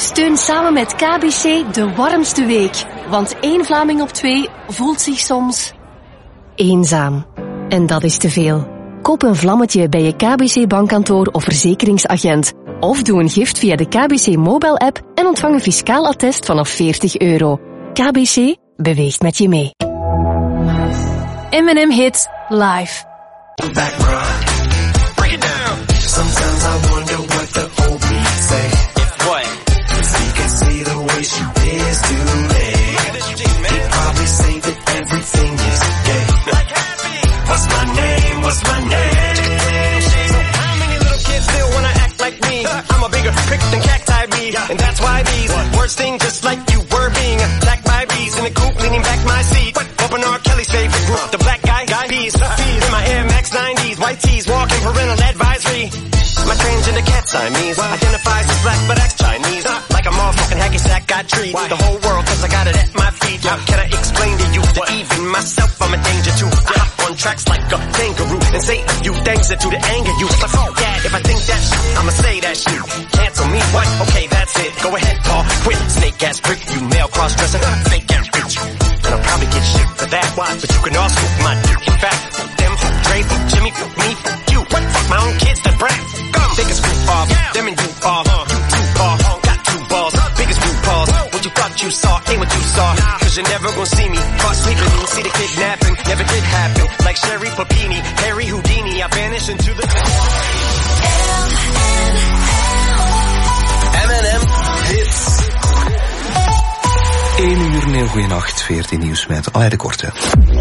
Steun samen met KBC de warmste week. Want 1 Vlaming op 2 voelt zich soms eenzaam. En dat is te veel. Koop een vlammetje bij je KBC-bankkantoor of verzekeringsagent. Of doe een gift via de KBC Mobile App en ontvang een fiscaal attest vanaf €40. KBC beweegt met je mee. M&M Hits Live. Sometimes I wonder what the old me say. What? Cause he can see the way she is today. He'd probably say that everything is gay. What's my name? What's my name? So how many little kids still wanna act like me? I'm a bigger prick than cacti bee. And that's why these words sting just like you were being attacked by bees in the coop leaning back my seat. Open R. Kelly's favorite group, the black guy bees. In my Air Max 90s, white tees, walking parental advisory. My transgender cat Siamese identifies as black but acts Chinese. Like a motherfucking hacky sack, got treat the whole world cause I got it at my feet. How can I explain to you that even myself I'm a danger to? I hop on tracks like a kangaroo and say a few things that do to anger you. But fuck that, if I think that shit, I'ma say that shit. Cancel me, what? Okay, that's it. Go ahead, Paul. Quit, snake ass prick, you male cross-dresser, fake ass bitch. And I'll probably get shit for that. Why? But you can also my dick. In fact, them, Dre, Jimmy, me, you. What? Fuck my own kids, the brat. Take a scoop off, them and you off. You too far, got 2 balls, biggest root balls. What you thought you saw ain't what you saw. Cause you're never gonna see me caught sleeping. See the kidnapping, never did happen. Like Sherry Papini, Harry Houdini, I vanish into the M&M Hits. 1 uur, een heel goeie nacht, 14 nieuws met Alain de Korte.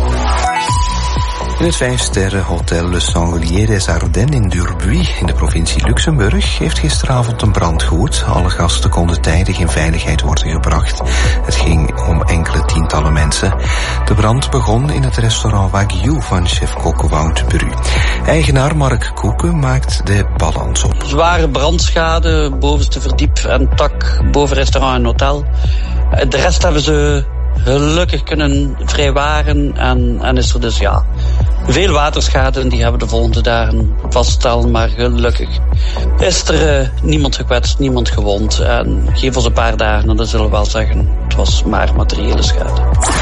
In het 5-sterren hotel Le Sanglier des Ardennes in Durbuy in de provincie Luxemburg heeft gisteravond een brand gewoed. Alle gasten konden tijdig in veiligheid worden gebracht. Het ging om enkele tientallen mensen. De brand begon in het restaurant Wagyu van chef-kok Wout Bru. Eigenaar Mark Koeken maakt de balans op. Zware brandschade, bovenste verdiep en tak boven restaurant en hotel. De rest hebben ze gelukkig kunnen vrijwaren en is er dus veel waterschade en die hebben de volgende dagen vaststellen, maar gelukkig is er niemand gekwetst, niemand gewond en geef ons een paar dagen en dan zullen we wel zeggen, het was maar materiële schade.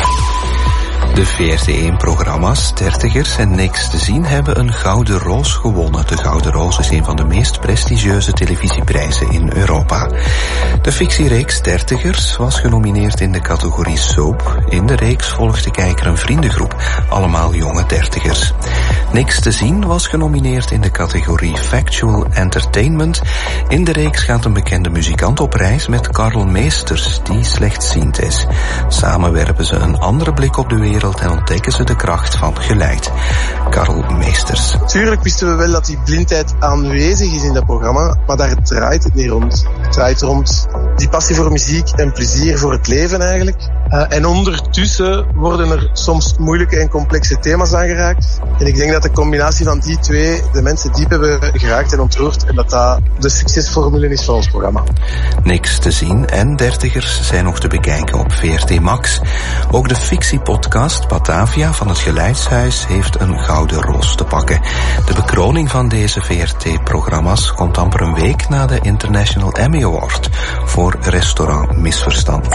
De VRT1-programma's Dertigers en Niks te zien hebben een Gouden Roos gewonnen. De Gouden Roos is een van de meest prestigieuze televisieprijzen in Europa. De fictiereeks Dertigers was genomineerd in de categorie soap. In de reeks volgt de kijker een vriendengroep, allemaal jonge dertigers. Niks te zien was genomineerd in de categorie Factual Entertainment. In de reeks gaat een bekende muzikant op reis met Karl Meesters, die slechtziend is. Samen werpen ze een andere blik op de wereld en ontdekken ze de kracht van geluid. Karl Meesters. Tuurlijk wisten we wel dat die blindheid aanwezig is in dat programma, maar daar draait het niet rond. Het draait rond die passie voor muziek en plezier voor het leven eigenlijk. En ondertussen worden er soms moeilijke en complexe thema's aangeraakt. En ik denk dat de combinatie van die twee de mensen diep hebben geraakt en ontroerd en dat dat de succesformule is van ons programma. Niks te zien en Dertigers zijn nog te bekijken op VRT Max. Ook de fictiepodcast Batavia van het Geluidshuis heeft een Gouden Roos te pakken. De bekroning van deze VRT-programma's komt amper een week na de International Emmy Award voor Restaurant Misverstand.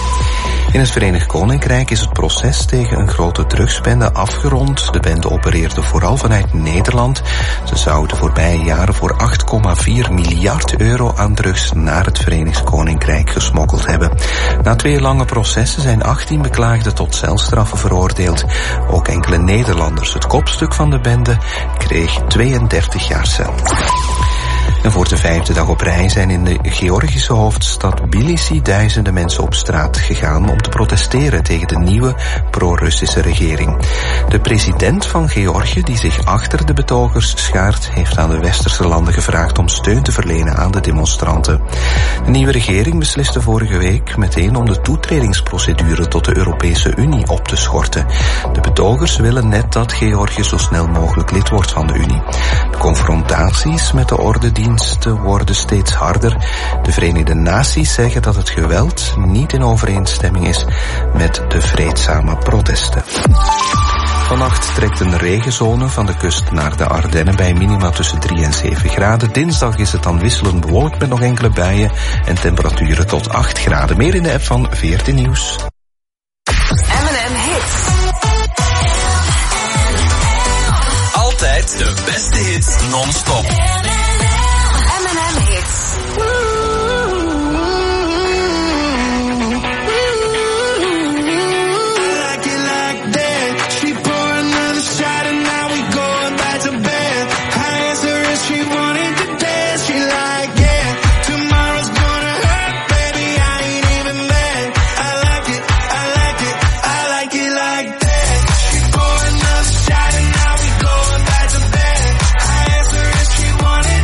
In het Verenigd Koninkrijk is het proces tegen een grote drugsbende afgerond. De bende opereerde vooral vanuit Nederland. Ze zou de voorbije jaren voor €8,4 miljard aan drugs naar het Verenigd Koninkrijk gesmokkeld hebben. Na 2 lange processen zijn 18 beklaagden tot celstraffen veroordeeld. Ook enkele Nederlanders. Het kopstuk van de bende kreeg 32 jaar cel. En voor de 5e dag op rij zijn in de Georgische hoofdstad Tbilisi duizenden mensen op straat gegaan om te protesteren tegen de nieuwe pro-Russische regering. De president van Georgië, die zich achter de betogers schaart, heeft aan de westerse landen gevraagd om steun te verlenen aan de demonstranten. De nieuwe regering besliste vorige week meteen om de toetredingsprocedure tot de Europese Unie op te schorten. De betogers willen net dat Georgië zo snel mogelijk lid wordt van de Unie. De confrontaties met de ordendiensten worden steeds harder. De Verenigde Naties zeggen dat het geweld niet in overeenstemming is met de vreedzame protesten. Vannacht trekt een regenzone van de kust naar de Ardennen bij minima tussen 3 en 7 graden. Dinsdag is het dan wisselend bewolkt met nog enkele buien en temperaturen tot 8 graden. Meer in de app van VRT Nieuws. M&M Hits. Altijd de beste hits non-stop. M&M Hits. Wanted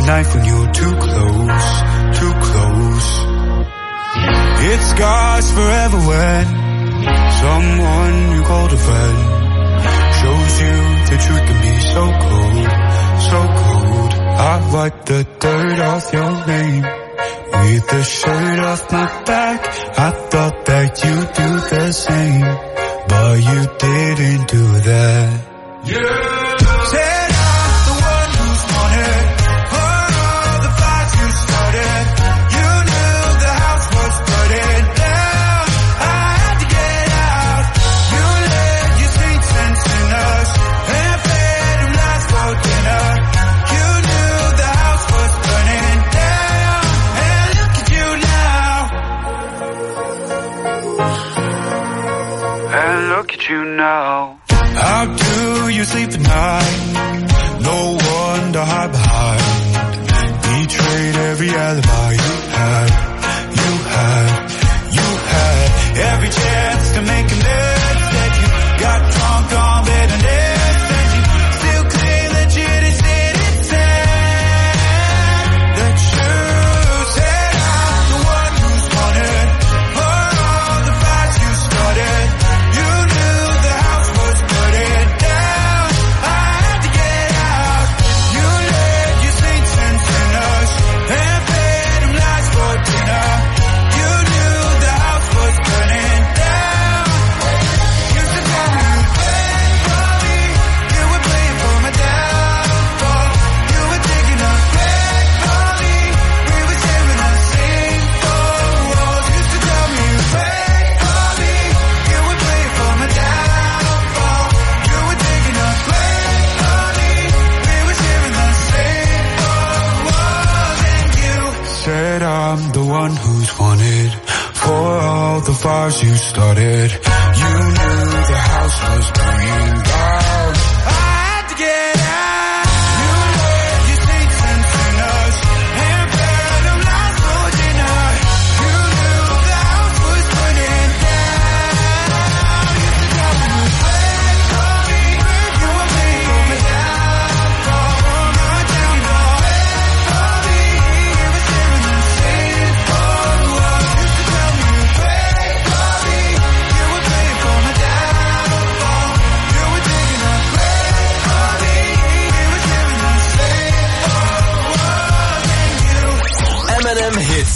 knife when you're too close, too close. It scars forever when someone you called a friend shows you the truth can be so cold, so cold. I wipe the dirt off your name with the shirt off my back. I thought that you'd do the same, but you didn't do that. Said I'm the one who's wanted for all the fights you started. You knew the house was burning down. I had to get out. You let your sweet sense in us and fed them lies for dinner. You knew the house was burning down. And look at you now. And look at you now. How do you sleep at night? No one to hide behind. Betrayed every alibi you had. Every chance to make amends. That you got drunk on bitterness. And you still claim that you didn't say the truth. Said I'm the one who's wanted for all the fights you started. You knew the house was burning down. I had to get out. You let your saints and sinners and fed them lies for dinner. You knew the house was burning down. Used to tell me you'd pray for me. You were playing for my downfall. You were taking a break for me. We were sharing the same four walls. Used to tell me you'd pray for me. You were playing for my downfall. You were taking a break for me. We were sharing the same four walls. And you said I'm the one who's wanted for all the fires you started. You knew the house was burning down. I had to get out. You let your saints and sinners and fed them lies for dinner. You knew the house was burning down. Used to tell me you'd pray for me. You were playing for my downfall. You were taking a break for me. We were sharing the same four walls. Used to tell me you'd pray for me. You were playing for my downfall. You were taking a break for me. We were sharing the same four walls. And you M&M Hits.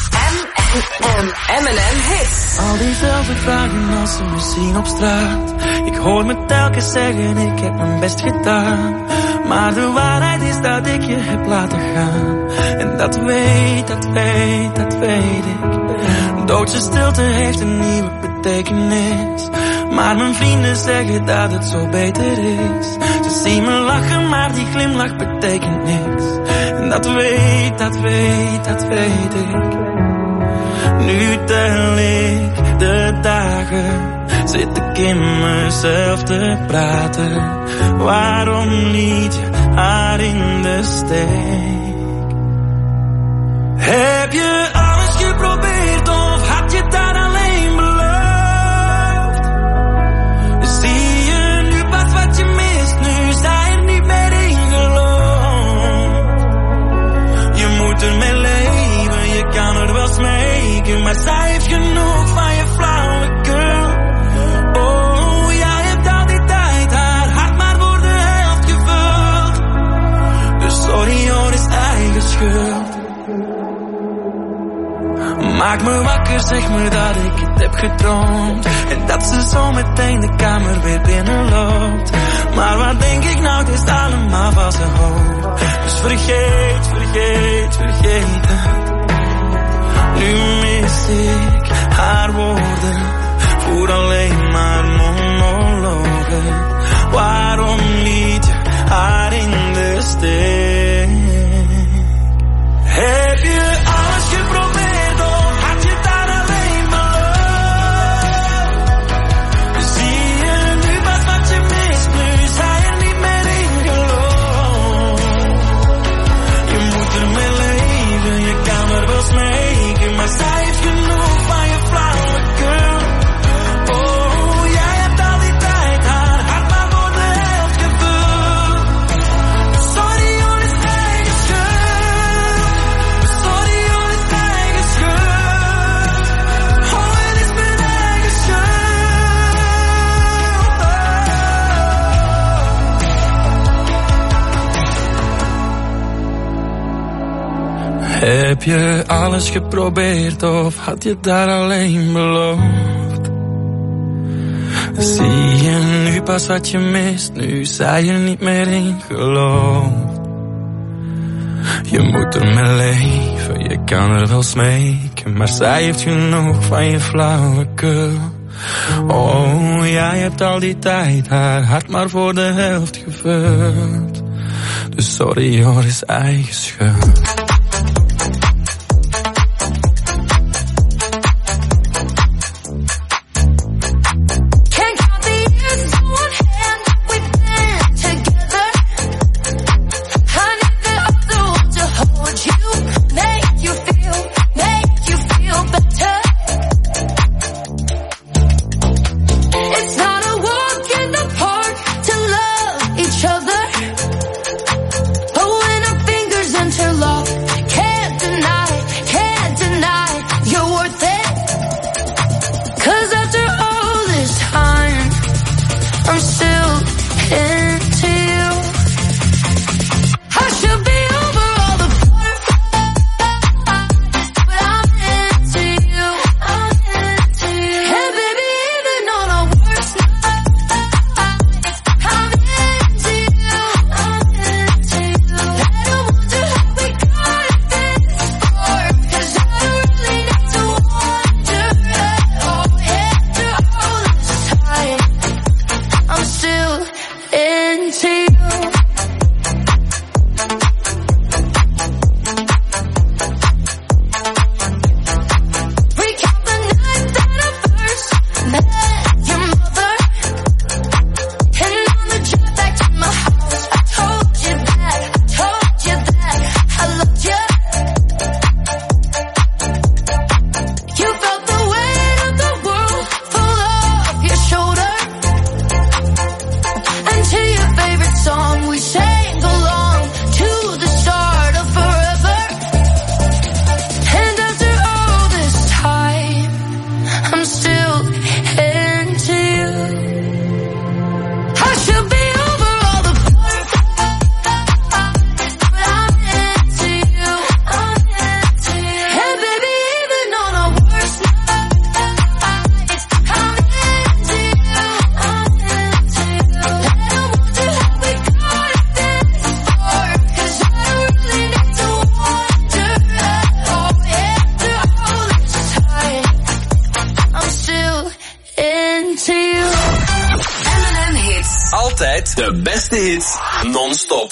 M&M Hits. Al diezelfde vragen als ze me zien op straat. Ik hoor me telkens zeggen, ik heb mijn best gedaan. Maar de waarheid is dat ik je heb laten gaan. En dat weet ik. Doodse stilte heeft een nieuwe betekenis. Maar mijn vrienden zeggen dat het zo beter is. Ze zien me lachen, maar die glimlach betekent niks. En dat weet ik. Nu tel ik de dagen, zit ik in mezelf te praten. Waarom liet je haar in de steek? Heb je alles geprobeerd of had je daar alleen beloofd? Zie je nu pas wat je mist, nu sta je niet meer in geloof. Je moet ermee leven, je kan er wel smeken, maar zij heeft genoeg van je flauwekul. Oh, jij hebt al die tijd haar hart maar voor de helft gevuld. Dus sorry hoor, is eigen schuld. Maak me wakker, zeg me dat ik het heb gedroomd. En dat ze zo meteen de kamer weer binnenloopt. Maar wat denk ik nou, het is allemaal valse hoop. Dus vergeet het. Nu mis ik haar woorden, voer alleen maar monologen. Waarom liet je haar in de steek? Heb je alles geprobeerd of had je daar alleen beloofd? Zie je nu pas wat je mist, nu zij er niet meer in geloof. Je moet ermee leven, je kan er wel smeken, maar zij heeft genoeg van je flauwekul. Oh, jij hebt al die tijd haar hart maar voor de helft gevuld. Sorry hoor, is Heb je alles geprobeerd of had je daar alleen beloofd? Zie je nu pas wat je mist, nu zij er niet meer in gelooft. Je moet ermee leven, je kan er wel smeken, maar zij heeft genoeg van je flauwekul. Oh, jij hebt al die tijd haar hart maar voor de helft gevuld. Dus sorry hoor, is eigen schuld. De beste hits non-stop.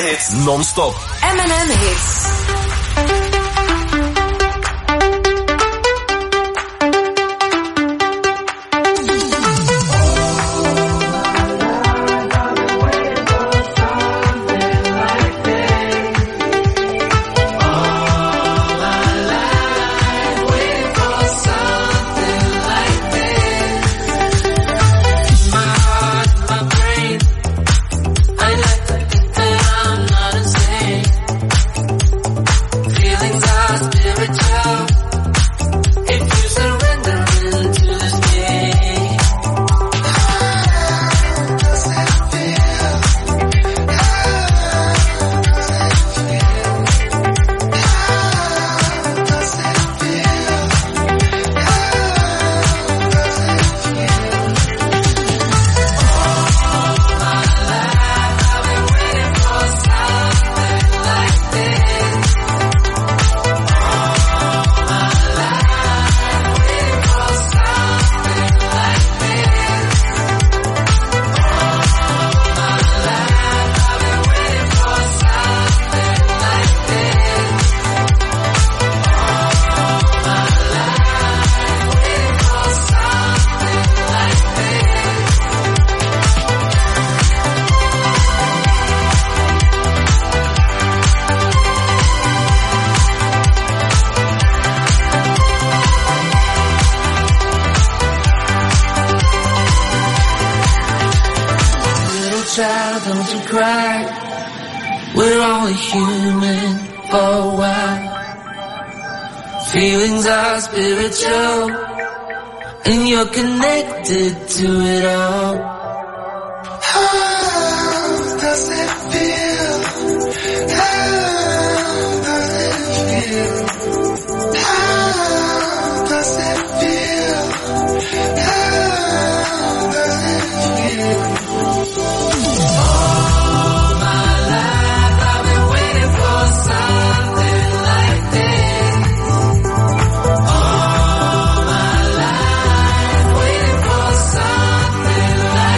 hits non-stop. M&M Hits. child, don't you cry. We're only human for a while. Feelings are spiritual, and you're connected to it all. How does it feel? How does it feel? How does it feel? How does it feel? All my life I've been waiting for something like this. All my life waiting for something like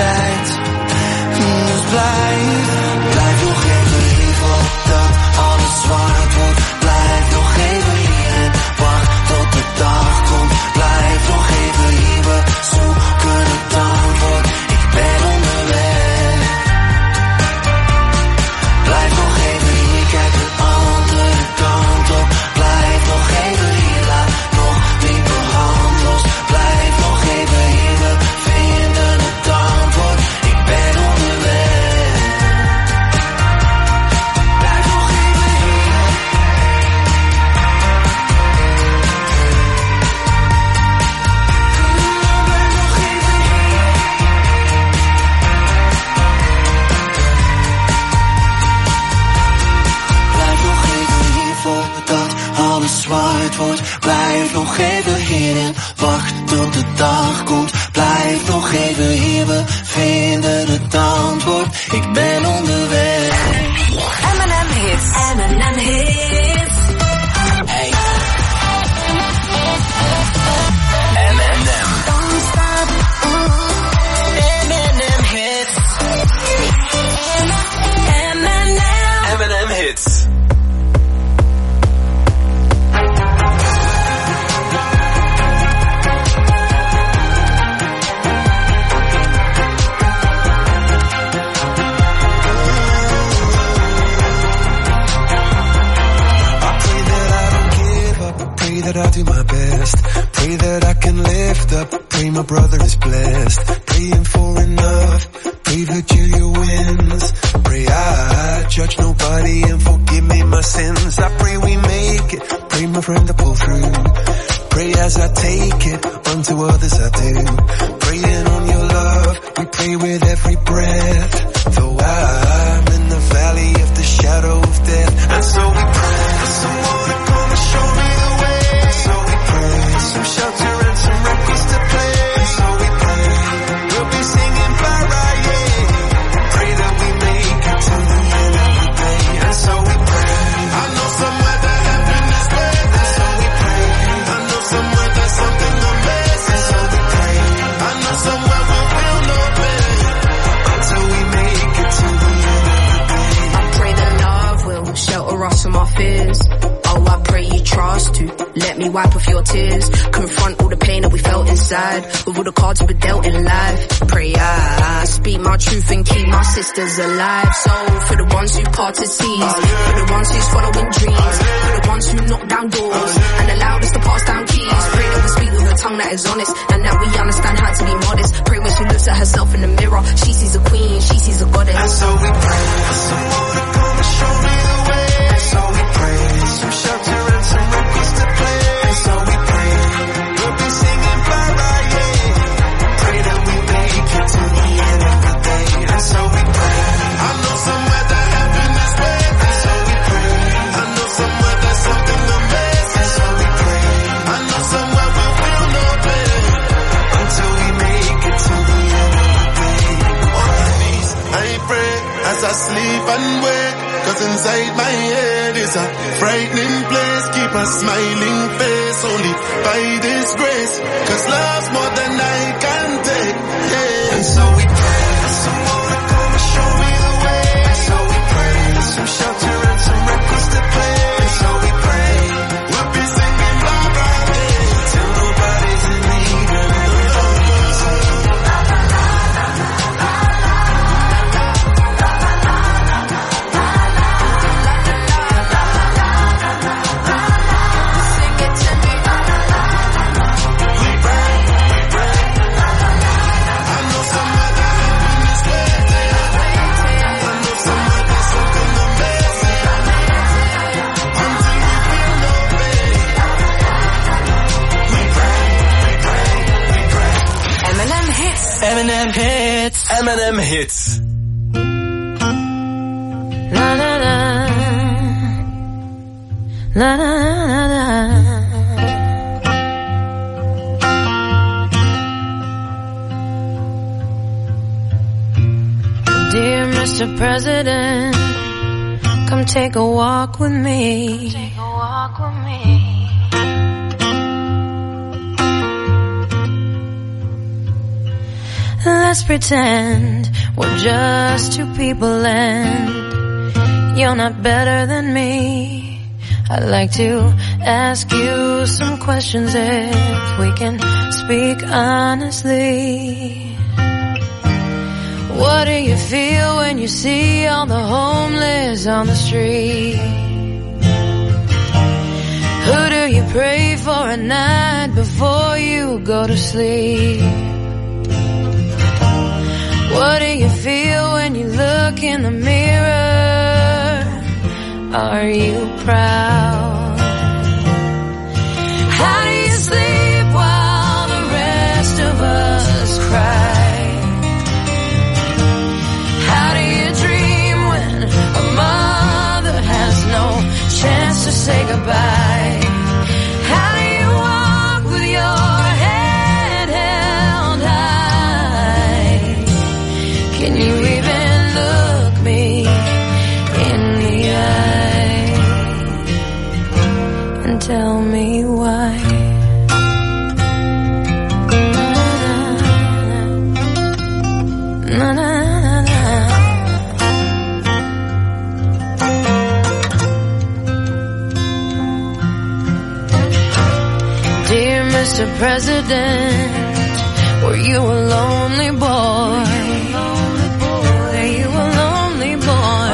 tijd. Dus blijf nog even hier voordat alles zwart wordt. Blijf nog even hier en wacht tot de dag komt. Blijf nog even hier, we zoeken het antwoord. Ik ben onderweg. Blijf nog even hier, kijk de andere kant op. Blijf nog even hier, laat nog dieper hand los. Blijf nog even hier, we vinden het antwoord. Ik ben onderweg. Blijf nog even hier. Blijf nog even hier. Blijf nog even hier voordat alles zwart wordt. Blijf nog even hier en wacht tot de dag komt. Blijf nog even hier, we vinden het antwoord. Ik ben onderweg. M&M Hits. M&M Hits. Hey. Don't stop. M&M Hits. M&M. M&M Hits. That I do my best. Pray that I can lift up. Pray my brother is blessed. Praying for enough. Pray Virgilia wins. Pray I judge nobody and forgive me my sins. I pray we make it. Pray my friend to pull through. Pray as I take it. Unto others I do. Praying on your love. We pray with every breath. Though I'm in the valley of the shadow of death. And so we pray. Someone to come and show me the way. So we pray, some shelter and some records to play. So we pray, we'll be singing Mariah. Pray that we make it to the end of the day. And so we pray, I know somewhere that heaven is waiting. And so we pray, I know somewhere there's something amazing. So we pray, I know somewhere we'll feel no pain until we make it to the end of the day. I pray that love will shelter us from our fears. Oh, I pray you trust to let me wipe off your tears. Confront all the pain that we felt inside with all the cards we were dealt in life. Pray I speak my truth and keep my sisters alive. So for the ones who parted seas, for the ones who's following dreams, for the ones who knock down doors and allowed us to pass down keys. Pray that we speak with a tongue that is honest and that we understand how to be modest. Pray when she looks at herself in the mirror, she sees a queen, she sees a goddess. And so we pray for someone to come and show me the way. And so we pray some shelter and some records to play. And so we pray we'll be singing Mariah. Pray that we make it to the end of the day. And so we pray, I know somewhere that heaven is waiting. And so we pray, I know somewhere there's something amazing. And so we pray, I know somewhere we'll feel no pain until we make it to the end of the day. On my knees, I pray as I sleep and wake. Cause inside my head is a frightening place. Keep a smiling face only by this grace. Cause love's more than I can take. Yeah. And so we pray someone to come and show me the way. And so we pray some shelter and some records to play. And so we pray we'll be singing bye bye till nobody's in need of M&M Hits. M&M Hits. La la la. La la la. Dear Mr. President, come take a walk with me. Take a walk with me. Let's pretend we're just two people and you're not better than me. I'd like to ask you some questions if we can speak honestly. What do you feel when you see all the homeless on the street? Who do you pray for at night before you go to sleep? What do you feel when you look in the mirror? Are you proud? How do you sleep while the rest of us cry? How do you dream when a mother has no chance to say goodbye? How do you walk with your head held high? Can you even look me in the eye and tell me why? Na, na, na, na. Dear Mr. President, were you a lonely boy? Were you a lonely boy?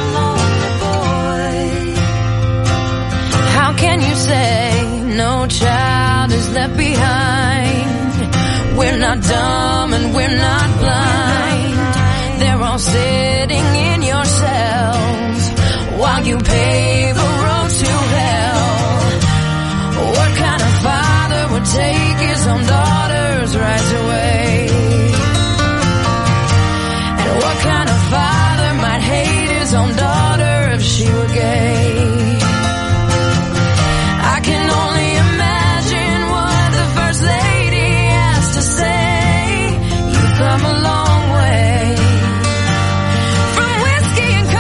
How can you say no child is left behind? We're not dumb and we're not blind. They're all sitting in your cells while you pave a road to hell. What kind of father would take his own daughter's rights away? And what kind of father might hate his own daughter if she were gay? I can only imagine what the First Lady has to say. You've come a long way from whiskey and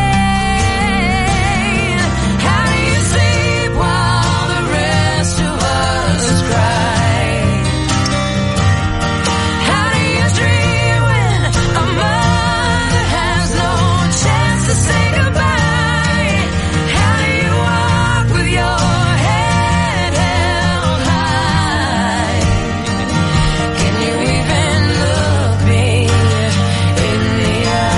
cocaine. How do you sleep while the rest of us cry? How do you dream when a mother has no chance to say goodbye? How do you walk with your head held high? Can you even look me in the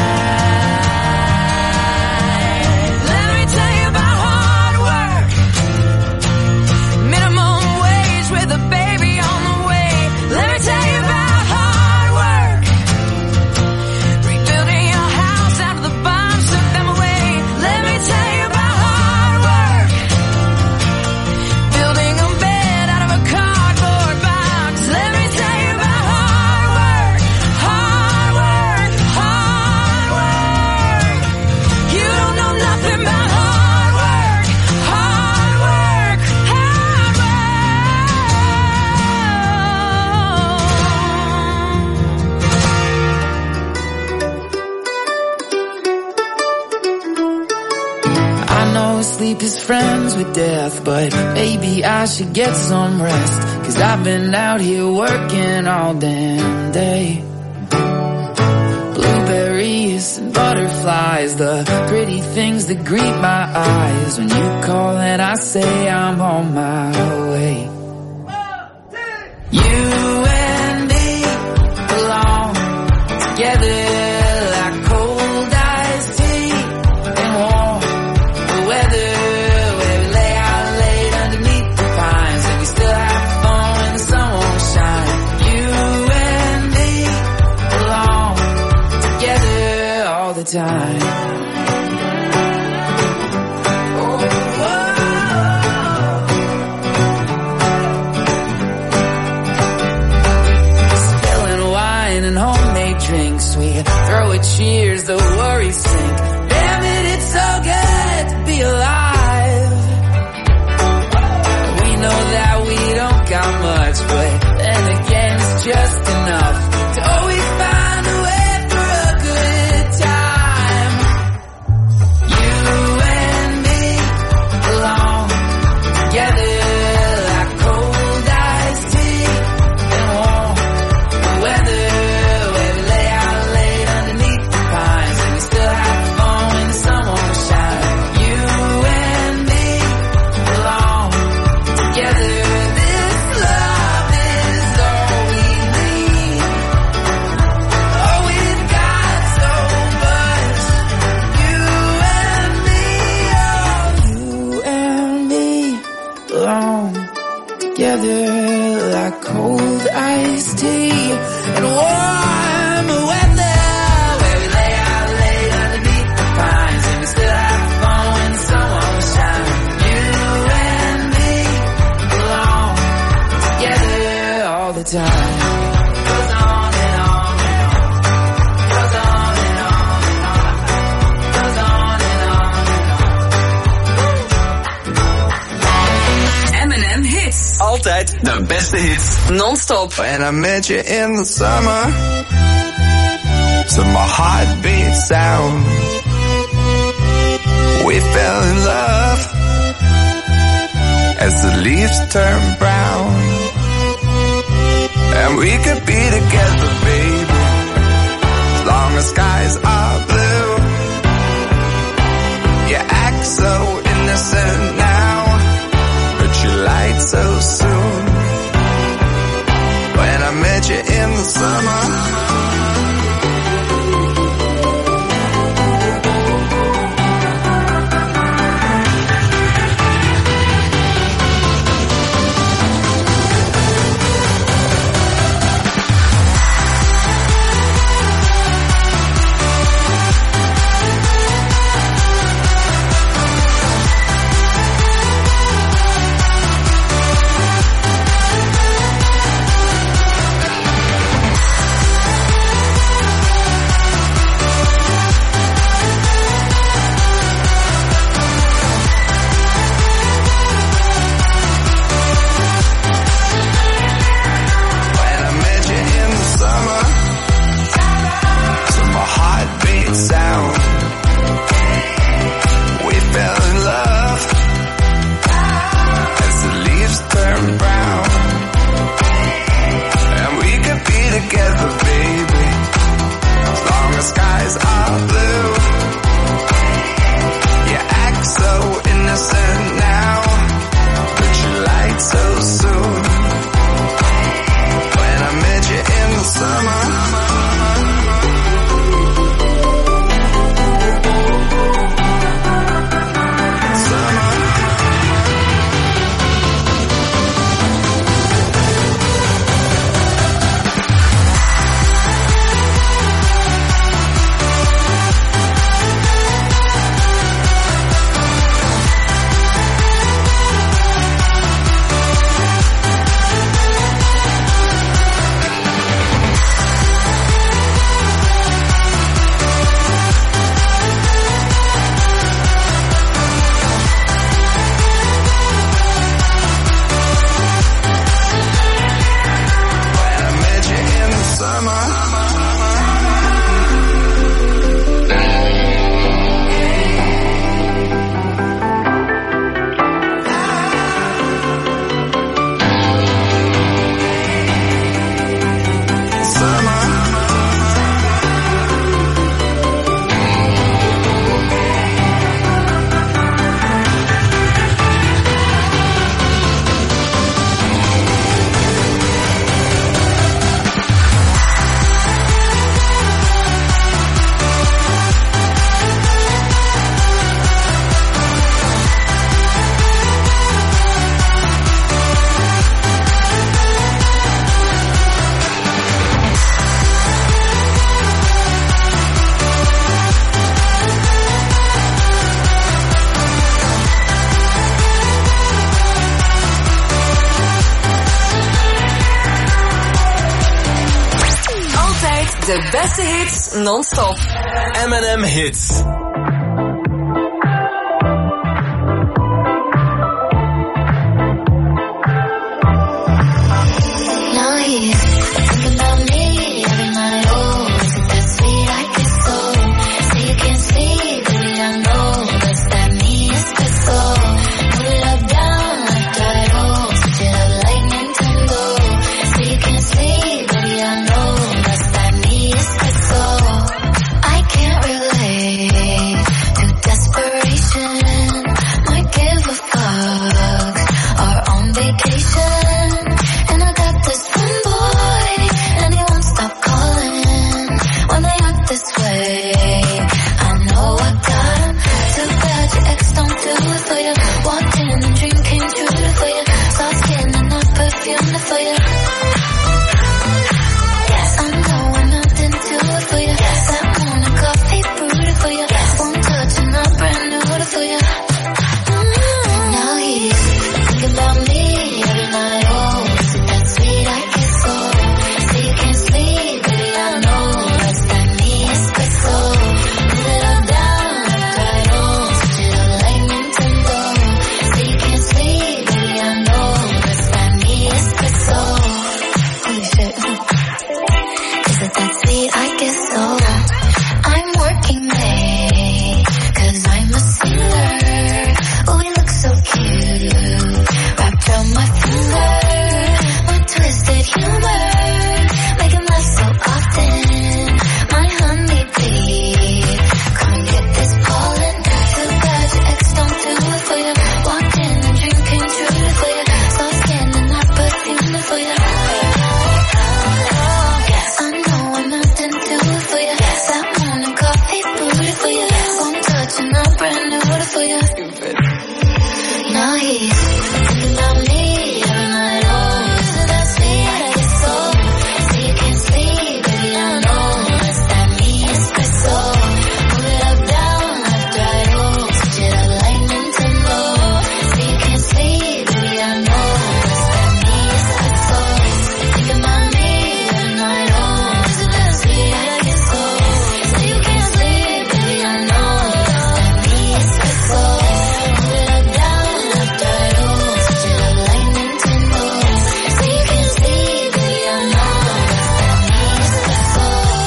eye? Let me tell you about hard work, minimum wage with a baby on the way. Let me tell you about hard work, rebuilding your house after the bombs took them away. Let me tell you about hard work, building a bed out of a cardboard box. Let me tell you about hard work, hard work, hard work. You don't know nothing about hard work, hard work, hard I know sleep is friends with death, but maybe I should get some rest. 'Cause I've been out here working all damn day. Blueberries and butterflies, the pretty things that greet my eyes. When you call and I say I'm on my way. You and me belong together like cold iced tea and warm the weather. Where we lay out late underneath the pines and we still have fun when the sun won't shine. You and me belong together all the time. Spilling wine and homemade drinks, we throw a cheers, the worries sink. Damn it, it's so good to be alive. We know that we don't got much, but then again it's just enough to always find a way for a good time. You and me belong together like cold iced tea and warm the weather. together like cold iced tea and warm weather. Where we lay out late underneath the pines and we still have fun when the sun won't shine. You and me belong together all the time. Goes on and on and on. Goes on and on and on. Goes on and on and on. M&M Hits. Altijd de beste hits. Non-stop. When I met you in the summer, to my heartbeat sound, we fell in love as the leaves turn brown. And we could be together, baby, as long as skies are blue. You act so innocent now, but you lied so soon. When I met you in the summer, De beste hits non-stop. M&M Hits. Now he's thinking about me every night. Oh, isn't that sweet? I guess so. Say you can't sleep, baby, I know. Does that mean it's disco? Put it up, down like Gyro. Switch it up like Nintendo. Say you can't sleep, baby, I know. Does that mean it's disco? I can't relate. I'm working late, 'cause I'm a sinner. Oh, we look so cute, wrapped around my finger. My twisted humor, make him laugh so often. My honeybee, come get this pollen. Too bad your ex don't do it for you. Walked in and dream came true for you. Soft skin and that perfume for you. I know I'm not into it for you. That morning coffee booty for you. One touch and I'm brand new for you. Now he's thinking about me every night. Oh, isn't that sweet? I get so you can't sleep, baby. I know that's that me espresso. Move it up, down, left, right. Oh, switch it up like Nintendo. So you can't sleep, baby. I know that's that me espresso. Thinking about me every night. Oh, isn't that sweet? I get so you can't sleep, baby. I know that's that me espresso. Move it up, down, left, right. Oh, switch it up like Nintendo. So you can't sleep, baby. I know that's that me espresso.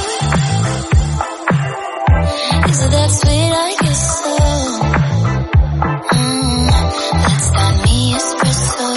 Is it that sweet? I guess so. That's that me espresso.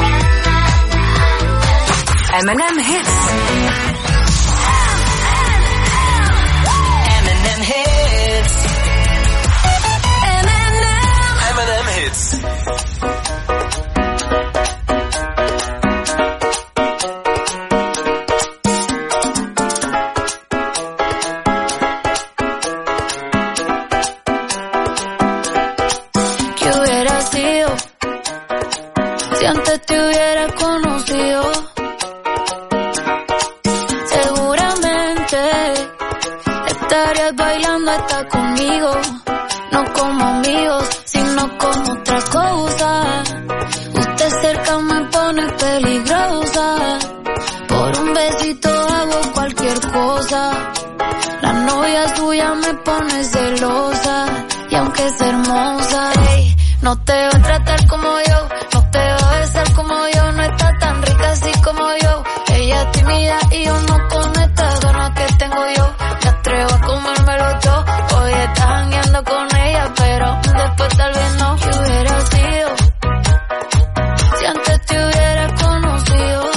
M&M Hits. estarías bailando hasta conmigo. No como amigos, sino como otra cosa. Usted cerca me pone peligrosa. Por un besito hago cualquier cosa. La novia suya me pone celosa. Y aunque es hermosa, ey, no te va a tratar como yo, no te va a besar como yo, no está tan rica así como yo. Ella es tímida y yo no con estas ganas que tengo yo. Me atrevo a comérmelo todo. Hoy estás jangueando con ella, pero después tal vez no. ¿Qué hubiera sido si antes te hubiera conocido?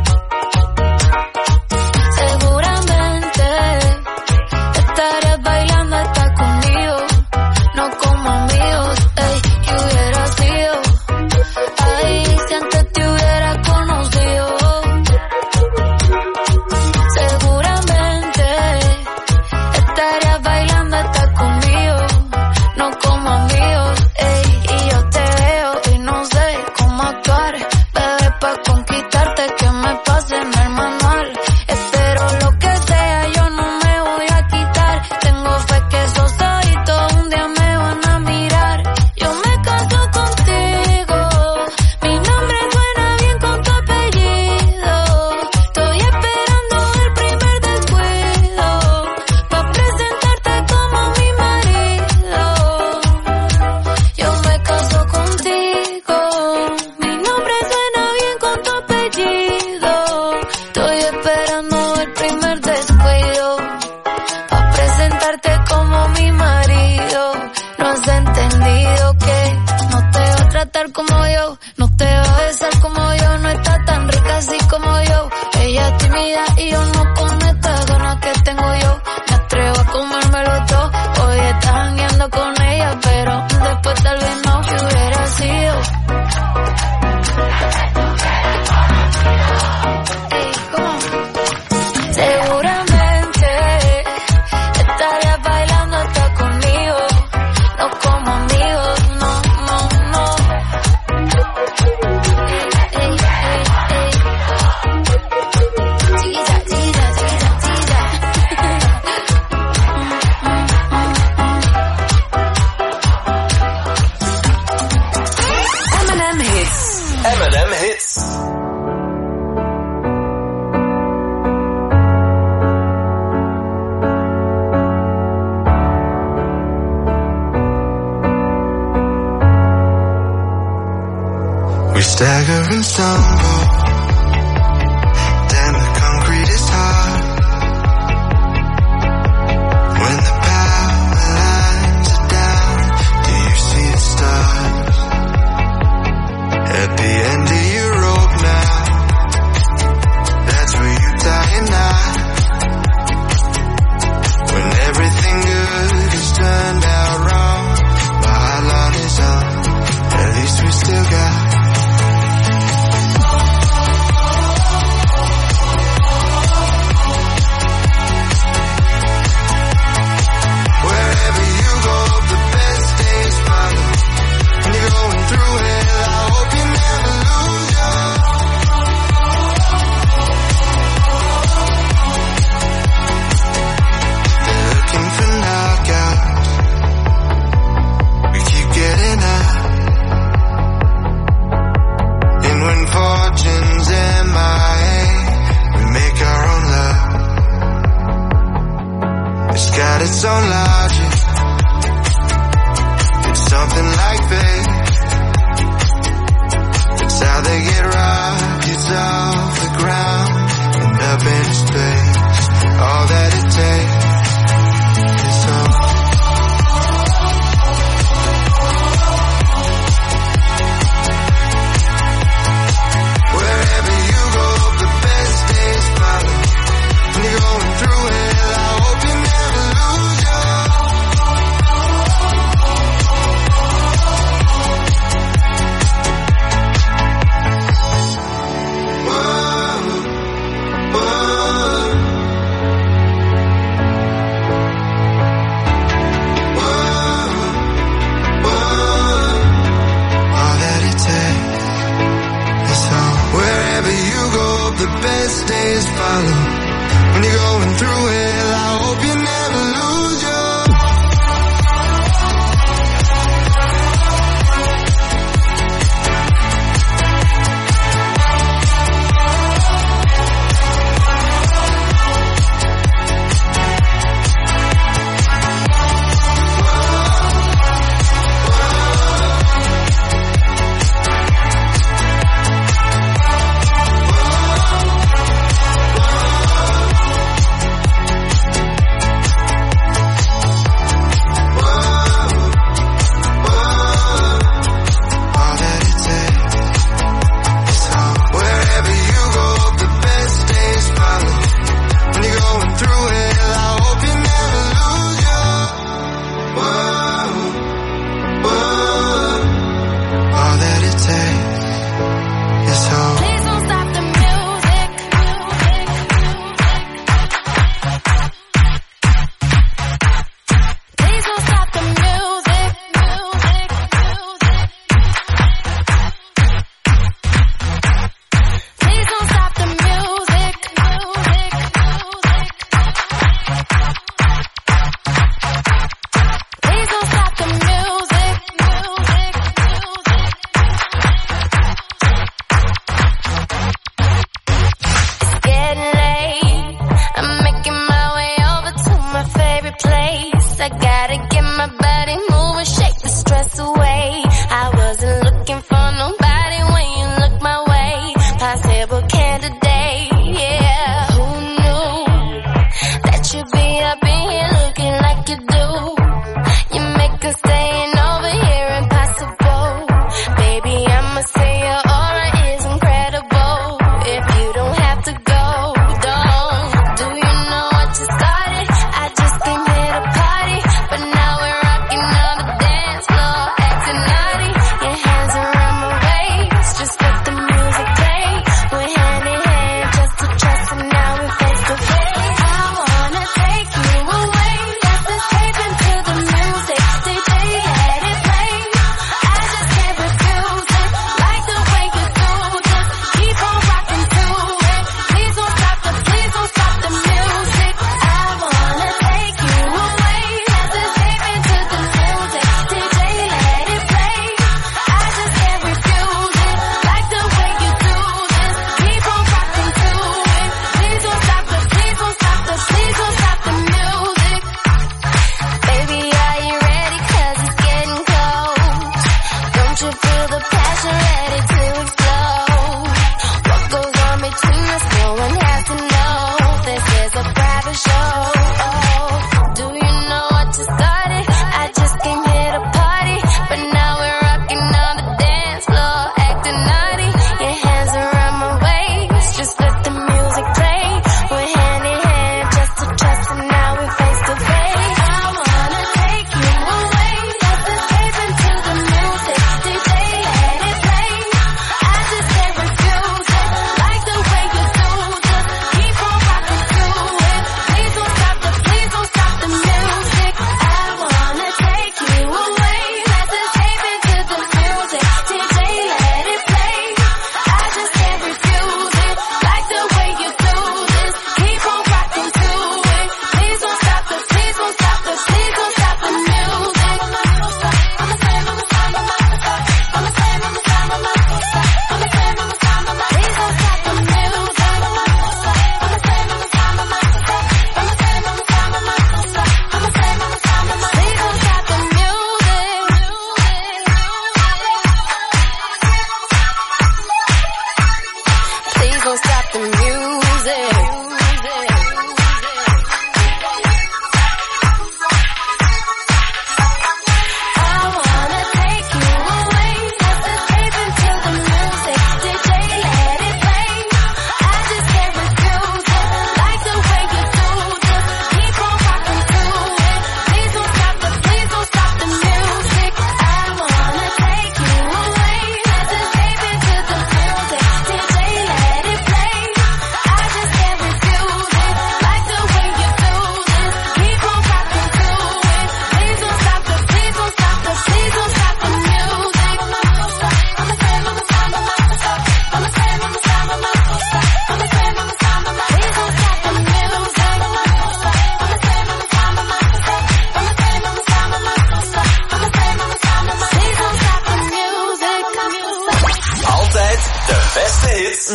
Seguramente estarías bailando hasta conmigo. No como amigos, ey, ¿qué hubiera sido? Ay, si antes te hubiera conocido. Seguramente estarías bailando hasta conmigo. No como amigos, ey, y yo te veo y no sé cómo actuar. Bebé, pa' conquistarte que me pase en el manual. Espero lo que sea, yo no me voy a quitar. Tengo fe que esos ojitos un día me van a mirar. Yo me caso contigo, mi nombre suena bien con tu apellido. Estoy esperando el primer descuido pa' presentarte como mi marido. Yo me caso contigo, mi nombre suena bien con tu apellido. Estoy esperando el primer descuido pa' presentarte como mi marido. No has entendido que no te va a tratar como yo, no te va a besar como yo, no está tan rica así como yo. Ella es tímida y yo no con estas ganas que tengo yo. Me atrevo a comérmelo todo. Hoy estás jangueando con ella, pero después tal vez no. ¿Qué hubiera sido? Ey, ¿cómo? Seguramente estarías bailando hasta conmigo. No como amigos, no, no, no. Ey, ey, ey, ey. Chiquita, chiquita, chiquita, chiquita. M&M Hits. M&M Hits. We stagger and stumble. Damn, the concrete is hard. When the power lines are down, do you see the stars? At the end of your rope now, that's where you tie a knot. When everything good has turned out wrong, my line is on. At least we still got wherever you go, the best days follow. When you're going through hell, I hope you never lose They're looking for knockouts. We keep getting up. And when fortune's MIA, we make our own luck. It's got its own logic. It's something like fate. It's how they get rockets off the ground and up into space. All that it takes is hope. Wherever you go, the best days follow. When you're going through hell, I hope you never lose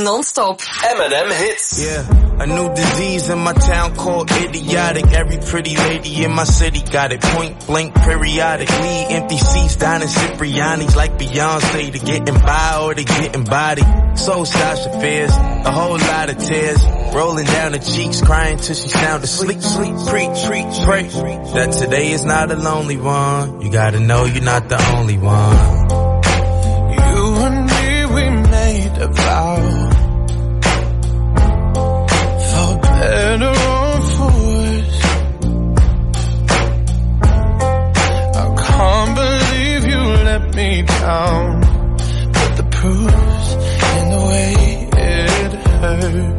non-stop. M&M hits. Yeah, a new disease in my town called idiotic. Every pretty lady in my city got it. Point blank, periodically. Empty seats, dining Cipriani's like Beyonce. To getting by or to getting body. So Sasha fears, a whole lot of tears. Rolling down her cheeks, crying till she sound asleep. Preach, pray that today is not a lonely one. You gotta know you're not the only one. You and me, we made a vow. For better or for worse. I can't believe you let me down. But the proof's in the way it hurts.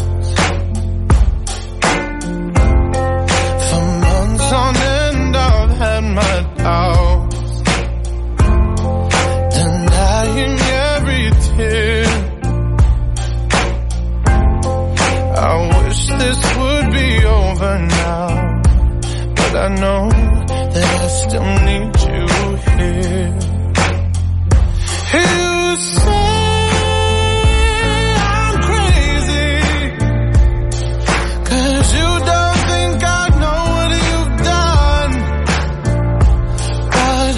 For months on end I've had my doubts. Denying every tear. I wish this would be over now. But I know that I still need you here. You say I'm crazy, 'cause you don't think I know what you've done. But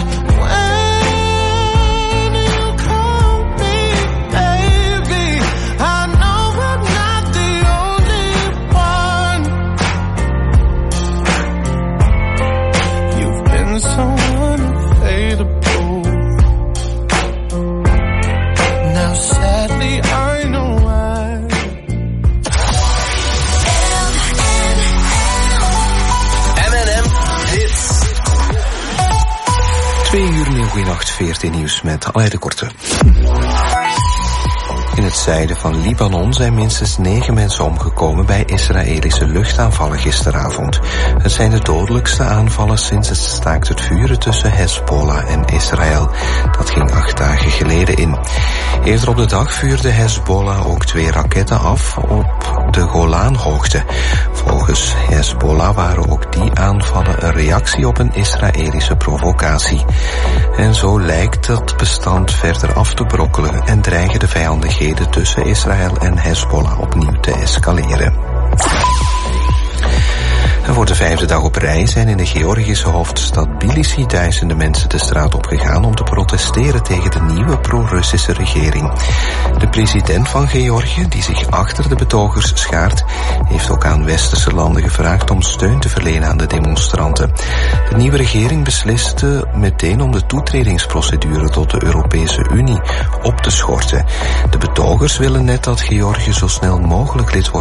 when you call me baby, I know I'm not the only one. You've been so unfadable. Now sadly I know why. M&M hits. 2 uur Nieuwgenacht 14 nieuws met Alain de Korte. In het zuiden van Libanon zijn minstens 9 mensen omgekomen bij Israëlische luchtaanvallen gisteravond. Het zijn de dodelijkste aanvallen sinds het staakt het vuren tussen Hezbollah en Israël. Dat ging 8 dagen geleden in. Eerder op de dag vuurde Hezbollah ook 2 raketten af op de Golanhoogte. Volgens Hezbollah waren ook die aanvallen een reactie op een Israëlische provocatie. En zo lijkt het bestand verder af te brokkelen en dreigen de vijandigheden tussen Israël en Hezbollah opnieuw te escaleren. En voor de 5e dag op rij zijn in de Georgische hoofdstad Tbilisi duizenden mensen de straat opgegaan om te protesteren tegen de nieuwe pro-Russische regering. De president van Georgië, die zich achter de betogers schaart, heeft ook aan westerse landen gevraagd om steun te verlenen aan de demonstranten. De nieuwe regering besliste meteen om de toetredingsprocedure tot de Europese Unie op te schorten. De betogers willen net dat Georgië zo snel mogelijk lid wordt